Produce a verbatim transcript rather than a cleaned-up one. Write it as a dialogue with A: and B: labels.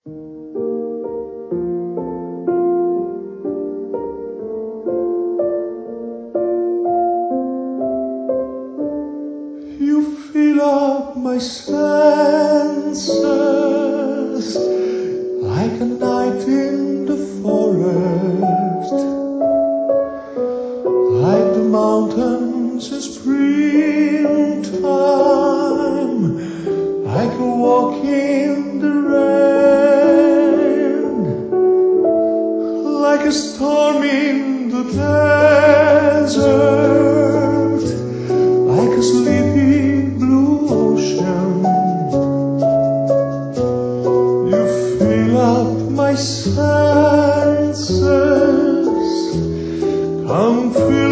A: You fill up my senses like a night in the forest, like the mountains in springtime, like a walk in the rain, like a storm in the desert, like a sleepy blue ocean. You fill up my senses, come fill